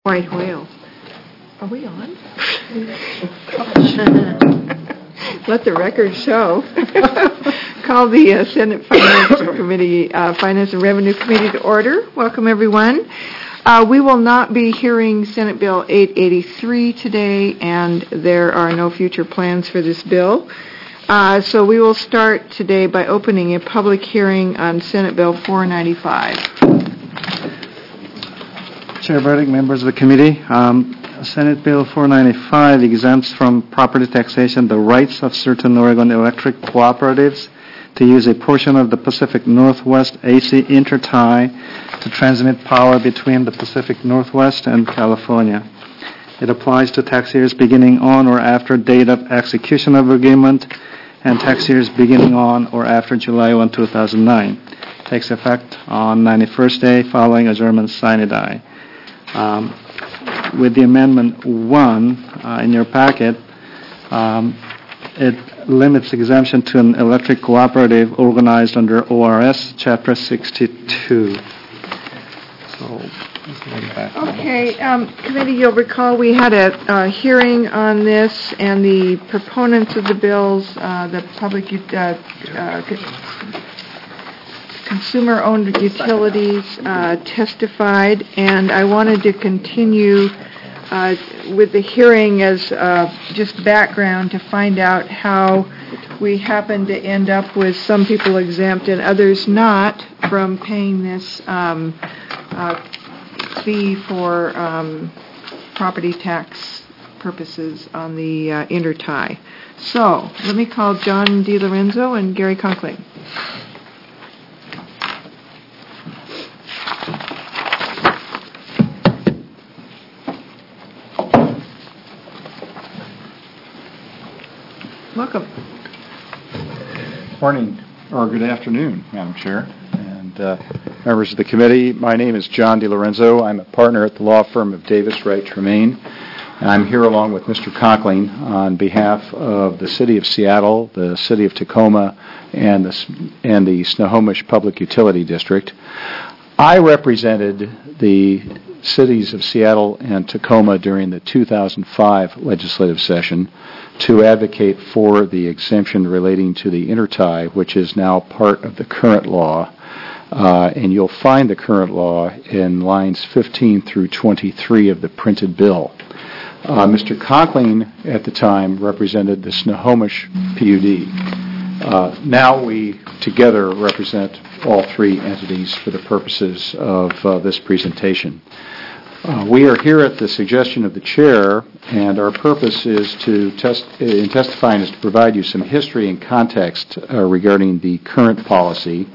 White whale. Are we on? Let the record show. Call the Senate Finance Committee, Finance and Revenue Committee to order. Welcome, everyone. We will not be hearing Senate Bill 883 today, and there are no future plans for this bill. So we will start today by opening a public hearing on Senate Bill 495. Chair Burdick, members of the committee, Senate Bill 495 exempts from property taxation the rights of certain Oregon electric cooperatives to use a portion of the Pacific Northwest AC intertie to transmit power between the Pacific Northwest and California. It applies to tax years beginning on or after date of execution of agreement and tax years beginning on or after July 1, 2009. Takes effect on 91st day following adjournment sine die. With the Amendment 1 in your packet, it limits exemption to an electric cooperative organized under ORS Chapter 62. Okay, committee, you'll recall we had a hearing on this, and the proponents of the bills, the public consumer-owned utilities testified, and I wanted to continue with the hearing as just background to find out how we happened to end up with some people exempt and others not from paying this fee for property tax purposes on the intertie. So let me call John DiLorenzo and Gary Conkling. Welcome. Morning, or good afternoon, Madam Chair, and members of the committee. My name is John DiLorenzo. I'm a partner at the law firm of Davis Wright Tremaine, and I'm here along with Mr. Conkling on behalf of the City of Seattle, the City of Tacoma, and the Snohomish Public Utility District. I represented the cities of Seattle and Tacoma during the 2005 legislative session to advocate for the exemption relating to the intertie, which is now part of the current law. And you'll find the current law in lines 15 through 23 of the printed bill. Mr. Conkling, at the time, represented the Snohomish PUD. Now we together represent all three entities for the purposes of this presentation. We are here at the suggestion of the chair, and our purpose is in testifying is to provide you some history and context regarding the current policy.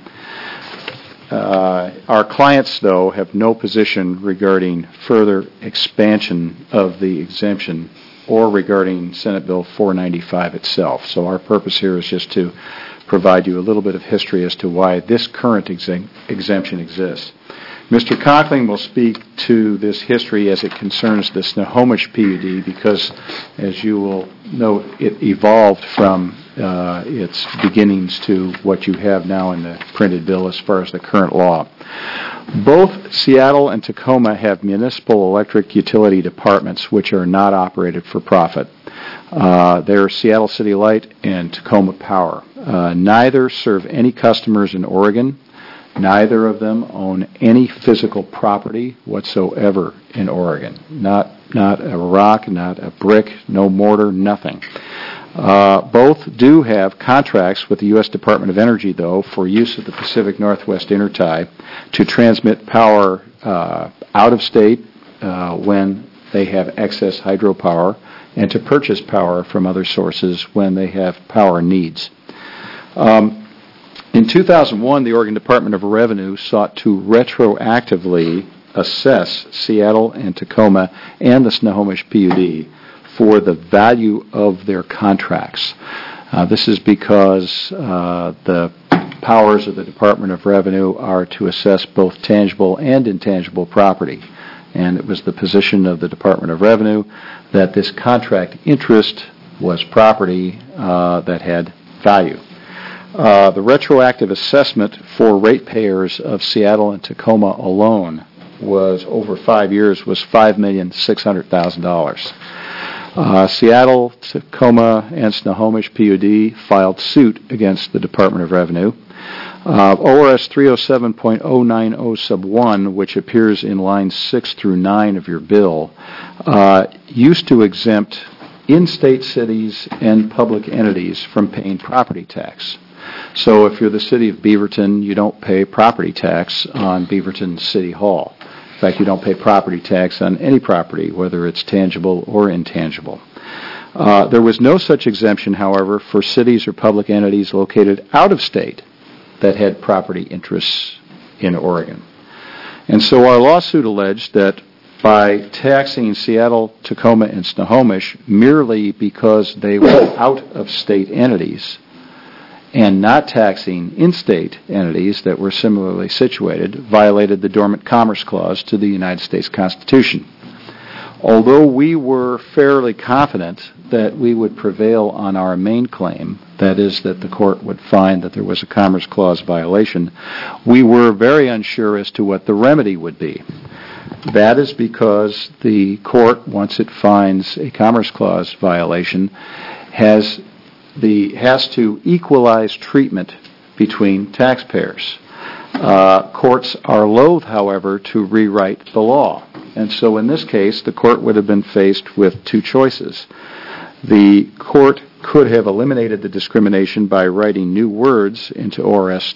Our clients, though, have no position regarding further expansion of the exemption or regarding Senate Bill 495 itself. So our purpose here is just to provide you a little bit of history as to why this current exemption exists. Mr. Conkling will speak to this history as it concerns the Snohomish PUD because, as you will note, it evolved from its beginnings to what you have now in the printed bill as far as the current law. Both Seattle and Tacoma have municipal electric utility departments which are not operated for profit. They're Seattle City Light and Tacoma Power. Neither serve any customers in Oregon. Neither of them own any physical property whatsoever in Oregon. Not a rock, not a brick, no mortar, nothing. Both do have contracts with the U.S. Department of Energy, though, for use of the Pacific Northwest intertie to transmit power out of state when they have excess hydropower and to purchase power from other sources when they have power needs. In 2001, the Oregon Department of Revenue sought to retroactively assess Seattle and Tacoma and the Snohomish PUD for the value of their contracts. This is because the powers of the Department of Revenue are to assess both tangible and intangible property. And it was the position of the Department of Revenue that this contract interest was property that had value. The retroactive assessment for ratepayers of Seattle and Tacoma alone was, over 5 years, was $5,600,000. Seattle, Tacoma, and Snohomish PUD filed suit against the Department of Revenue. ORS 307.090 sub 1, which appears in lines 6 through 9 of your bill, used to exempt in-state cities and public entities from paying property tax. So if you're the city of Beaverton, you don't pay property tax on Beaverton City Hall. In fact, you don't pay property tax on any property, whether it's tangible or intangible. There was no such exemption, however, for cities or public entities located out of state that had property interests in Oregon. And so our lawsuit alleged that by taxing Seattle, Tacoma, and Snohomish merely because they were out-of-state entities and not taxing in-state entities that were similarly situated violated the Dormant Commerce Clause to the United States Constitution. Although we were fairly confident that we would prevail on our main claim, that is, that the court would find that there was a Commerce Clause violation, we were very unsure as to what the remedy would be. That is because the court, once it finds a Commerce Clause violation, has to equalize treatment between taxpayers. Courts are loath, however, to rewrite the law. And so in this case, the court would have been faced with two choices. The court could have eliminated the discrimination by writing new words into ORS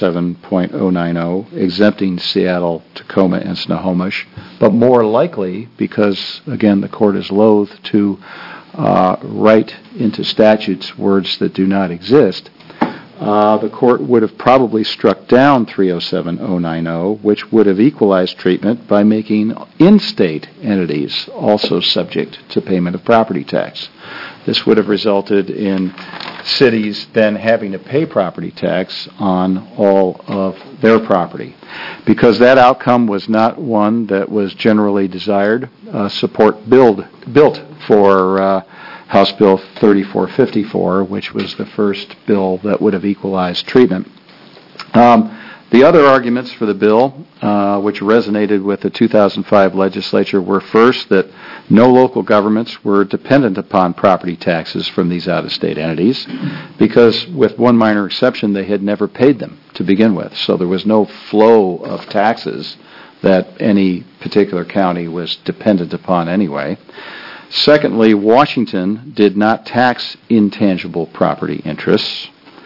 307.090, exempting Seattle, Tacoma, and Snohomish, but more likely, because, again, the court is loath to write into statutes words that do not exist, the court would have probably struck down 307.090, which would have equalized treatment by making in-state entities also subject to payment of property tax. This would have resulted in cities then having to pay property tax on all of their property. Because that outcome was not one that was generally desired, support built for House Bill 3454, which was the first bill that would have equalized treatment. The other arguments for the bill, which resonated with the 2005 legislature, were first that no local governments were dependent upon property taxes from these out-of-state entities because, with one minor exception, they had never paid them to begin with. So there was no flow of taxes that any particular county was dependent upon anyway. Secondly, Washington did not tax intangible property interests.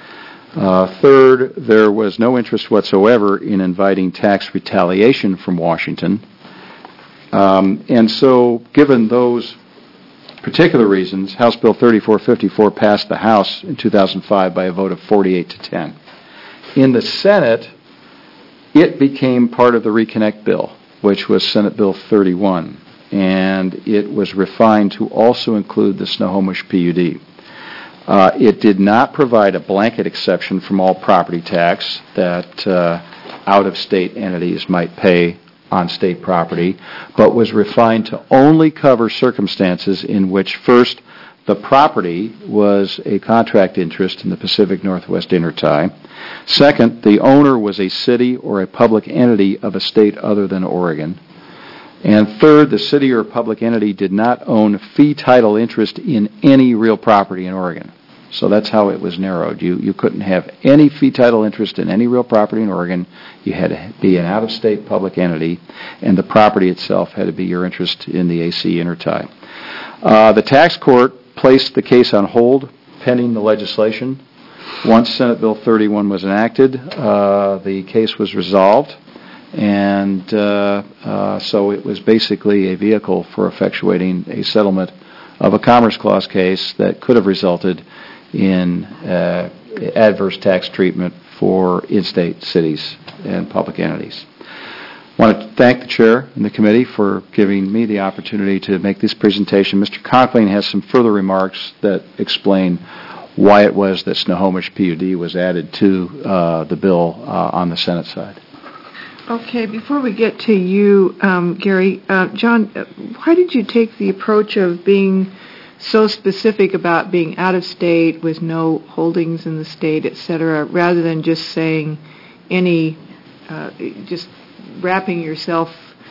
Third, there was no interest whatsoever in inviting tax retaliation from Washington. And so, given those particular reasons, House Bill 3454 passed the House in 2005 by a vote of 48-10. In the Senate, it became part of the Reconnect Bill, which was Senate Bill 31, and it was refined to also include the Snohomish PUD. It did not provide a blanket exception from all property tax that out-of-state entities might pay on state property, but was refined to only cover circumstances in which, first, the property was a contract interest in the Pacific Northwest Intertie. Second, the owner was a city or a public entity of a state other than Oregon. And third, the city or public entity did not own fee title interest in any real property in Oregon. So that's how it was narrowed. You couldn't have any fee title interest in any real property in Oregon. You had to be an out-of-state public entity, and the property itself had to be your interest in the AC Intertie. The tax court placed the case on hold pending the legislation. Once Senate Bill 31 was enacted, the case was resolved, and so it was basically a vehicle for effectuating a settlement of a Commerce Clause case that could have resulted in adverse tax treatment for in-state cities and public entities. I want to thank the chair and the committee for giving me the opportunity to make this presentation. Mr. Conkling has some further remarks that explain why it was that Snohomish PUD was added to the bill on the Senate side. Okay, before we get to you, Gary, John, why did you take the approach of being so specific about being out of state with no holdings in the state, et cetera, rather than just saying just wrapping yourself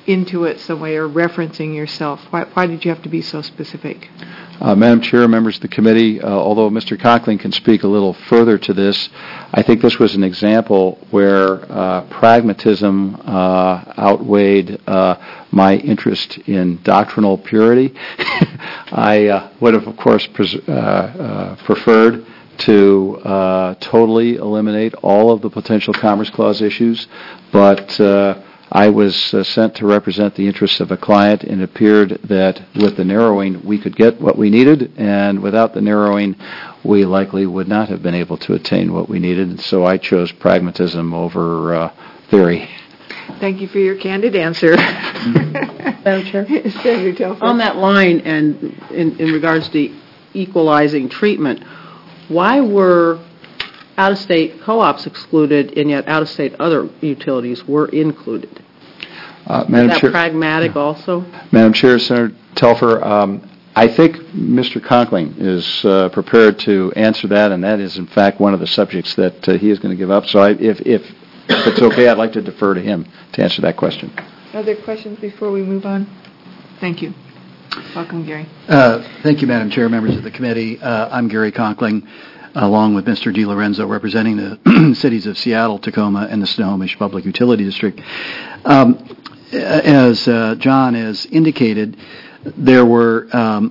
into it some way or referencing yourself? Why did you have to be so specific? Madam Chair, members of the committee, although Mr. Conkling can speak a little further to this, I think this was an example where pragmatism outweiged my interest in doctrinal purity. I would have, of course, preferred to totally eliminate all of the potential Commerce Clause issues, but I was sent to represent the interests of a client, and it appeared that with the narrowing we could get what we needed, and without the narrowing we likely would not have been able to attain what we needed, and so I chose pragmatism over theory. Thank you for your candid answer. Madam Chair? Senator Telfer. On that line, and in regards to equalizing treatment, why were out-of-state co-ops excluded, and yet out-of-state other utilities were included? Madam Is that Chair, pragmatic also? Madam Chair, Senator Telfer, I think Mr. Conkling is prepared to answer that, and that is, in fact, one of the subjects that he is going to give up. So if it's okay, I'd like to defer to him to answer that question. Other questions before we move on? Thank you. Welcome, Gary. Thank you, Madam Chair, members of the committee. I'm Gary Conkling, along with Mr. DiLorenzo, representing the cities of Seattle, Tacoma, and the Snohomish Public Utility District. As John has indicated, there were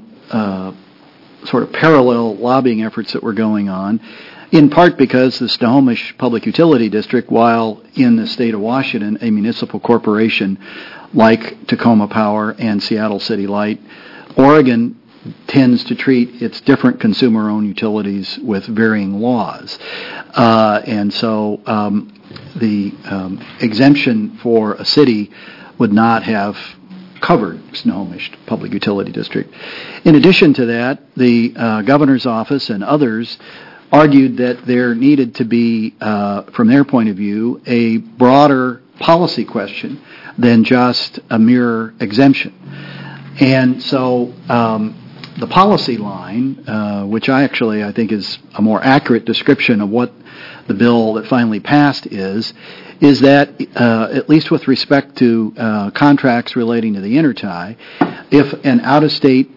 sort of parallel lobbying efforts that were going on, in part because the Snohomish Public Utility District, while in the state of Washington, a municipal corporation like Tacoma Power and Seattle City Light, Oregon tends to treat its different consumer-owned utilities with varying laws. And so the exemption for a city would not have covered Snohomish Public Utility District. In addition to that, the governor's office and others argued that there needed to be, from their point of view, a broader policy question than just a mere exemption. And so the policy line, which I think is a more accurate description of what the bill that finally passed is that, at least with respect to contracts relating to the intertie, if an out-of-state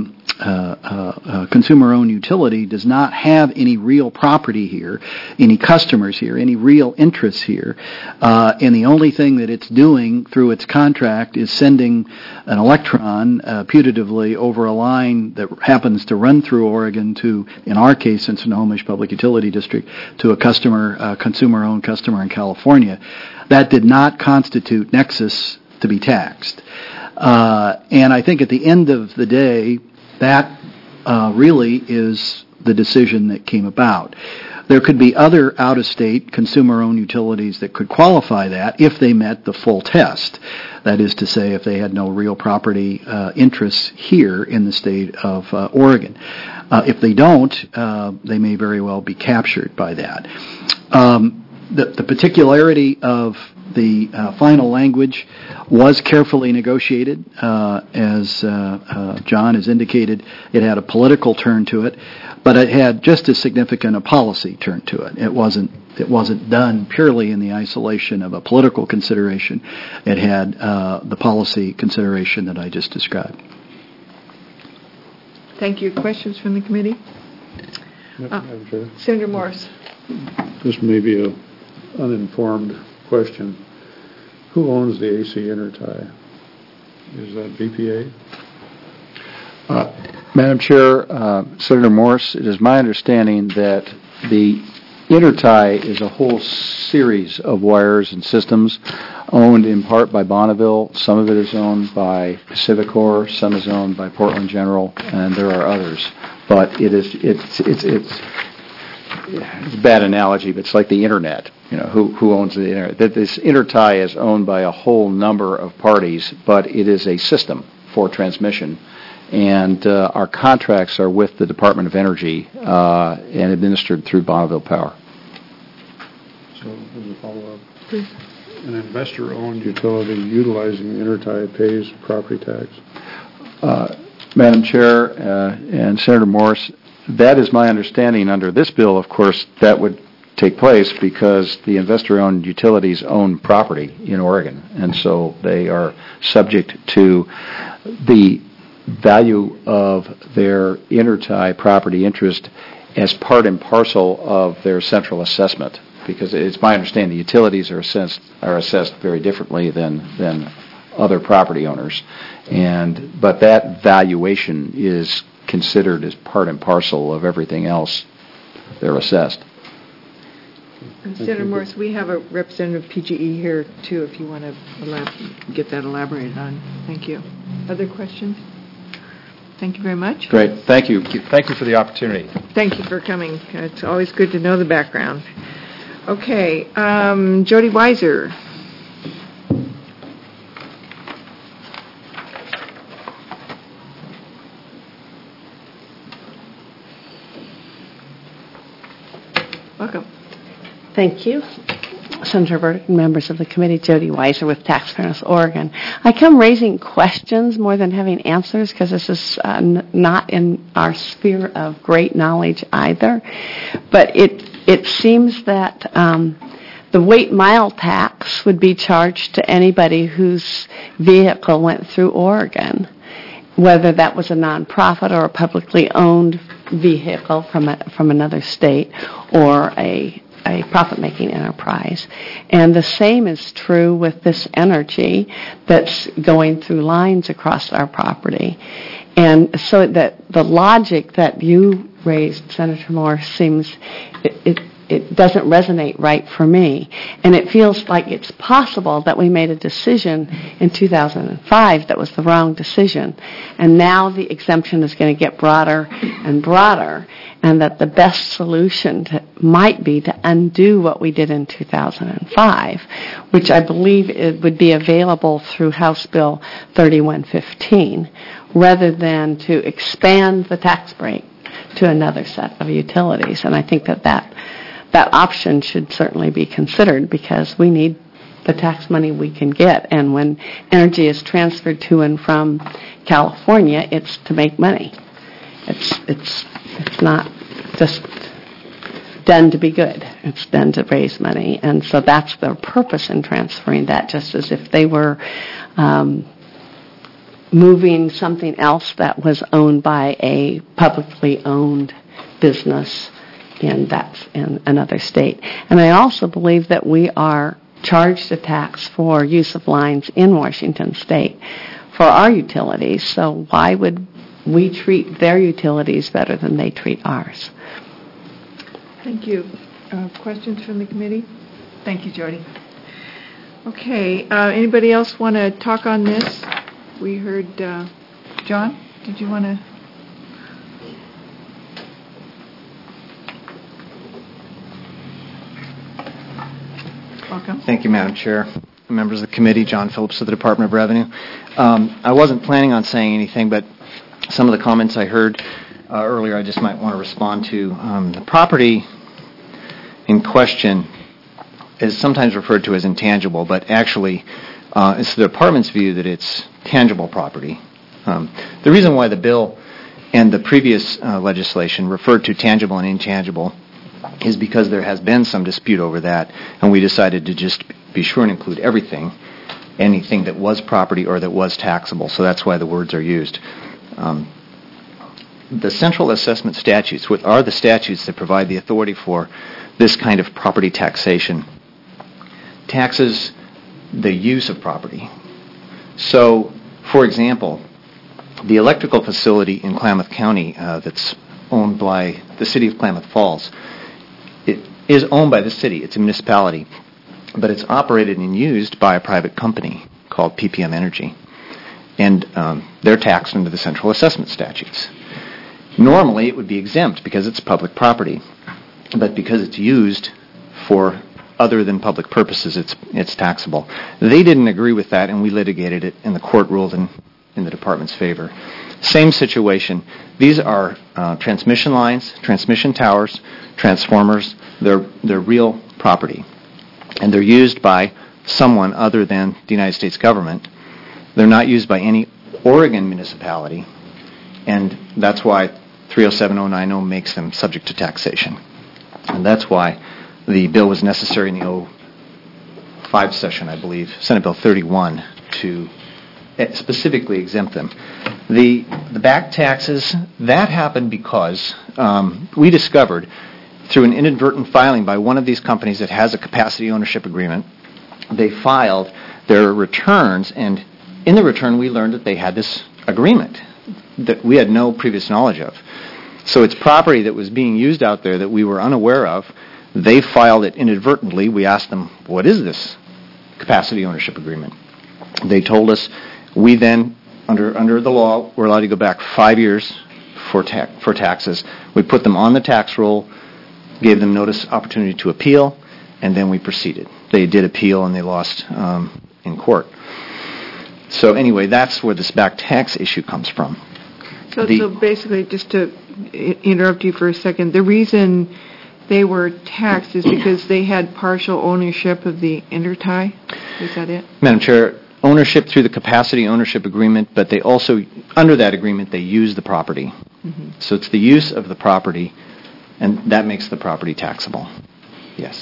consumer-owned utility does not have any real property here, any customers here, any real interests here, and the only thing that it's doing through its contract is sending an electron putatively over a line that happens to run through Oregon to, in our case, in Snohomish Public Utility District, to a customer, consumer-owned customer in California, that did not constitute nexus to be taxed. And I think at the end of the day, that really is the decision that came about. There could be other out-of-state consumer-owned utilities that could qualify that if they met the full test. That is to say, if they had no real property interests here in the state of Oregon. If they don't, they may very well be captured by that. The particularity of the final language was carefully negotiated. As John has indicated, it had a political turn to it, but it had just as significant a policy turn to it. It wasn't done purely in the isolation of a political consideration. It had the policy consideration that I just described. Thank you. Questions from the committee? Madam Chair. Senator Morris. This may be an uninformed question. Who owns the AC intertie? Is that BPA? Madam Chair, Senator Morris, it is my understanding that the intertie is a whole series of wires and systems owned in part by Bonneville. Some of it is owned by PacifiCorp, some is owned by Portland General, and there are others. But it's a bad analogy, but it's like the internet. Who owns the internet? That this intertie is owned by a whole number of parties, but it is a system for transmission. And our contracts are with the Department of Energy and administered through Bonneville Power. So, as a follow-up, an investor-owned utility utilizing the intertie pays property tax? Madam Chair and Senator Morris, that is my understanding under this bill. Of course, that would take place because the investor-owned utilities own property in Oregon, and so they are subject to the value of their intertie property interest as part and parcel of their central assessment, because it's my understanding the utilities are assessed very differently than other property owners, but that valuation is considered as part and parcel of everything else they're assessed. Senator Morris, we have a representative of PGE here, too, if you want to get that elaborated on. Thank you. Other questions? Thank you very much. Great. Thank you. Thank you for the opportunity. Thank you for coming. It's always good to know the background. Okay, Jody Weiser. Welcome. Thank you. Senator Burdick and members of the committee, Jody Weiser with Tax Fairness Oregon. I come raising questions more than having answers because this is not in our sphere of great knowledge either. But it seems that the weight mile tax would be charged to anybody whose vehicle went through Oregon, whether that was a nonprofit or a publicly owned vehicle from another state or a profit-making enterprise. And the same is true with this energy that's going through lines across our property. And so that the logic that you raised, Senator Moore, seems it doesn't resonate right for me. And it feels like it's possible that we made a decision in 2005 that was the wrong decision. And now the exemption is going to get broader and broader, and that the best solution might be to undo what we did in 2005, which I believe it would be available through House Bill 3115, rather than to expand the tax break to another set of utilities. And I think that option should certainly be considered because we need the tax money we can get. And when energy is transferred to and from California, it's to make money. It's not just done to be good. It's done to raise money. And so that's their purpose in transferring that, just as if they were moving something else that was owned by a publicly owned business in another state. And I also believe that we are charged a tax for use of lines in Washington State for our utilities. So why would we treat their utilities better than they treat ours? Thank you. Questions from the committee? Thank you, Jody. Okay, anybody else want to talk on this? We heard, John, did you want to? Welcome. Thank you, Madam Chair. Members of the committee, John Phillips of the Department of Revenue. I wasn't planning on saying anything, but some of the comments I heard earlier I just might want to respond to. The property in question is sometimes referred to as intangible, but actually it's the department's view that it's tangible property. The reason why the bill and the previous legislation referred to tangible and intangible is because there has been some dispute over that, and we decided to just be sure and include anything that was property or that was taxable, so that's why the words are used. The central assessment statutes, which are the statutes that provide the authority for this kind of property taxation, taxes the use of property. So, for example, the electrical facility in Klamath County that's owned by the city of Klamath Falls, it is owned by the city. It's a municipality, but it's operated and used by a private company called PPM Energy, and they're taxed under the central assessment statutes. Normally, it would be exempt because it's public property, but because it's used for other than public purposes, it's taxable. They didn't agree with that, and we litigated it, and the court ruled in the department's favor. Same situation. These are transmission lines, transmission towers, transformers. They're real property, and they're used by someone other than the United States government. They're not used by any Oregon municipality, and that's why 307090 makes them subject to taxation. And that's why the bill was necessary in the 05 session, I believe, Senate Bill 31, to specifically exempt them. The back taxes, that happened because we discovered through an inadvertent filing by one of these companies that has a capacity ownership agreement, they filed their returns, and in the return we learned that they had this agreement that we had no previous knowledge of. So it's property that was being used out there that we were unaware of. They filed it inadvertently. We asked them, what is this capacity ownership agreement? They told us. We then, under the law, we're allowed to go back 5 years for taxes. We put them on the tax roll, gave them notice opportunity to appeal, and then we proceeded. They did appeal and they lost in court. So anyway, that's where this back tax issue comes from. So basically, just to interrupt you for a second, the reason they were taxed is because they had partial ownership of the intertie? Is that it? Madam Chair, ownership through the capacity ownership agreement, but they also, under that agreement, they use the property. Mm-hmm. So it's the use of the property, and that makes the property taxable. Yes.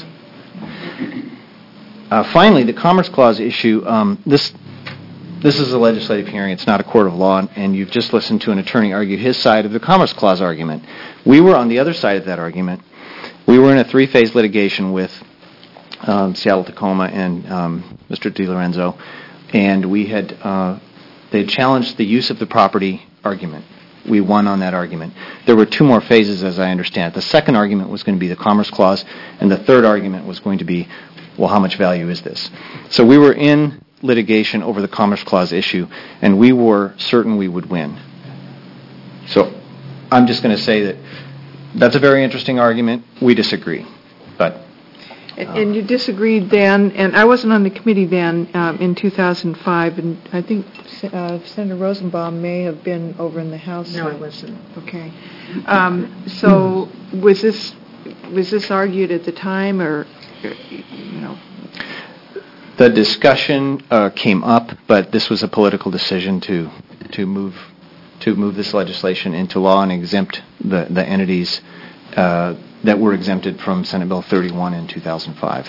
Finally, the Commerce Clause issue, this is a legislative hearing. It's not a court of law, and you've just listened to an attorney argue his side of the Commerce Clause argument. We were on the other side of that argument. We were in a three-phase litigation with Seattle-Tacoma and Mr. DiLorenzo, and they had challenged the use of the property argument. We won on that argument. There were two more phases, as I understand it. The second argument was going to be the Commerce Clause, and the third argument was going to be, well, how much value is this? So we were in litigation over the Commerce Clause issue, and we were certain we would win. So I'm just going to say that that's a very interesting argument. We disagree. And you disagreed then, and I wasn't on the committee then in 2005, and I think Senator Rosenbaum may have been over in the House. No, I wasn't. Okay. So was this argued at the time, or you know? The discussion came up, but this was a political decision to move this legislation into law and exempt the entities that were exempted from Senate Bill 31 in 2005.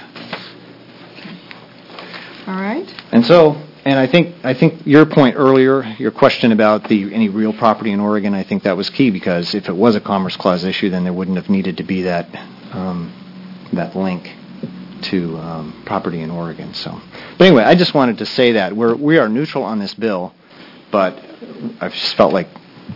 All right. And I think your point earlier, your question about any real property in Oregon, I think that was key, because if it was a Commerce Clause issue, then there wouldn't have needed to be that link to property in Oregon. But anyway, I just wanted to say that we are neutral on this bill, but I just felt like,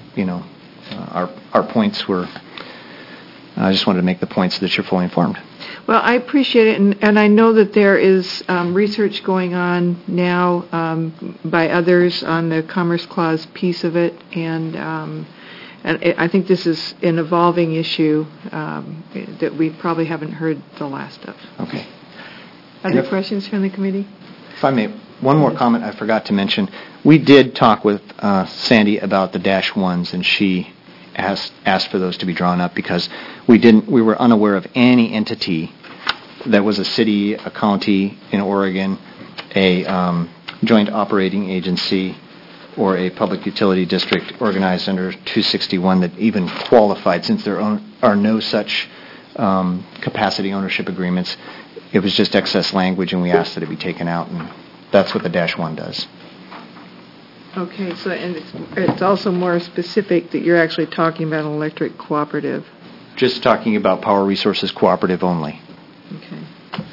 our points were. I just wanted to make the point so that you're fully informed. Well, I appreciate it, and I know that there is research going on now by others on the Commerce Clause piece of it, and I think this is an evolving issue that we probably haven't heard the last of. Okay. Other questions from the committee? If I may, one more comment I forgot to mention. We did talk with Sandy about the -1s, and she asked for those to be drawn up, because we were unaware of any entity that was a city, a county in Oregon, a joint operating agency, or a public utility district organized under 261 that even qualified, since there are no such capacity ownership agreements. It was just excess language, and we asked that it be taken out, and that's what the -1 does. Okay, so and it's also more specific that you're actually talking about an electric cooperative. Just talking about Power Resources Cooperative only. Okay.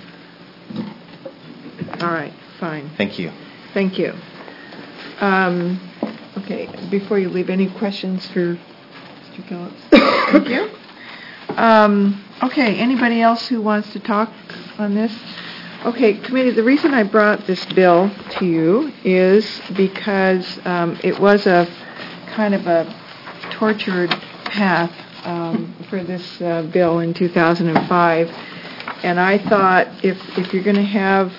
All right, fine. Thank you. Thank you. Okay, before you leave, any questions for Mr. Phillips? Thank you. Okay, anybody else who wants to talk on this? Okay, committee, the reason I brought this bill to you is because it was a kind of a tortured path for this bill in 2005, and I thought if you're going to have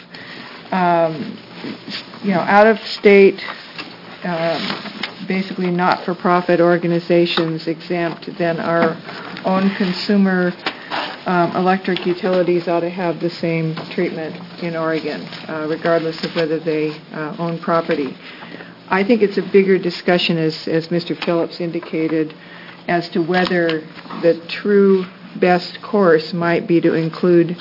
out-of-state, basically not-for-profit organizations exempt, then our own consumer electric utilities ought to have the same treatment in Oregon, regardless of whether they own property. I think it's a bigger discussion, as Mr. Phillips indicated, as to whether the true best course might be to include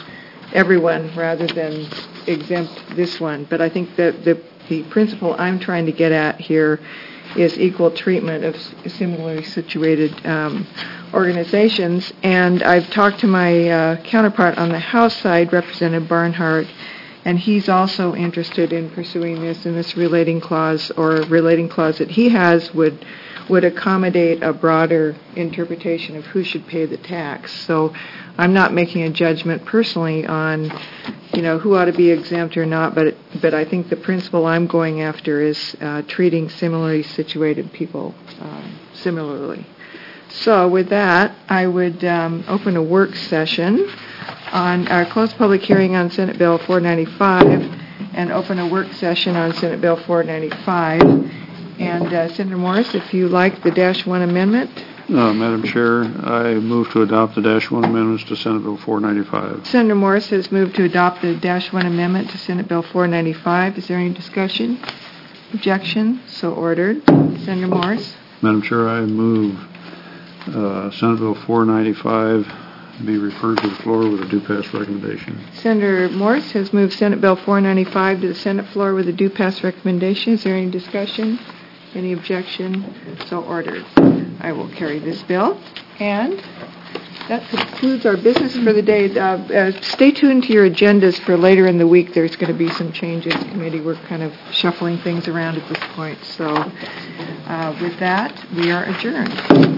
everyone rather than exempt this one. But I think that the principle I'm trying to get at here is equal treatment of similarly situated organizations. And I've talked to my counterpart on the House side, Representative Barnhart, and he's also interested in pursuing this, and this relating clause or relating clause that he has would accommodate a broader interpretation of who should pay the tax. So I'm not making a judgment personally on, who ought to be exempt or not, but I think the principle I'm going after is treating similarly situated people similarly. So with that, I would open a work session on close public hearing on Senate Bill 495 and open a work session on Senate Bill 495. And Senator Morris, if you like the -1 amendment. Madam Chair, I move to adopt the -1 amendments to Senate Bill 495. Senator Morris has moved to adopt the -1 amendment to Senate Bill 495. Is there any discussion? Objection? So ordered. Senator Morris. Madam Chair, I move Senate Bill 495 be referred to the floor with a due pass recommendation. Senator Morris has moved Senate Bill 495 to the Senate floor with a due pass recommendation. Is there any discussion? Any objection? So ordered. I will carry this bill. And that concludes our business for the day. Stay tuned to your agendas for later in the week. There's going to be some changes. Committee, we're kind of shuffling things around at this point. So with that, we are adjourned.